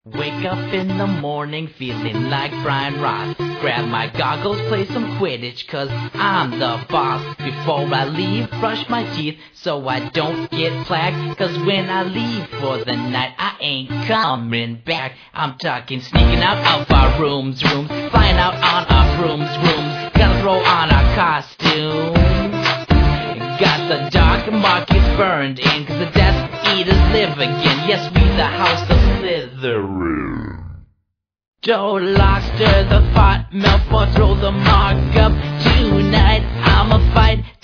Wake up in the morning feeling like Brian Ross. Grab my goggles, play some Quidditch, cause I'm the boss. Before I leave, brush my teeth so I don't get plagued. Cause when I leave for the night, I ain't coming back. I'm talking sneaking out of our rooms, flying out on our brooms. Gotta throw on our costumes. Got the dark markets burned in, cause the Death Eaters live again. Yes, we the House of Slytherin. Don't lock, stir the pot, Malfoy, throw the mark up. Tonight I'ma fight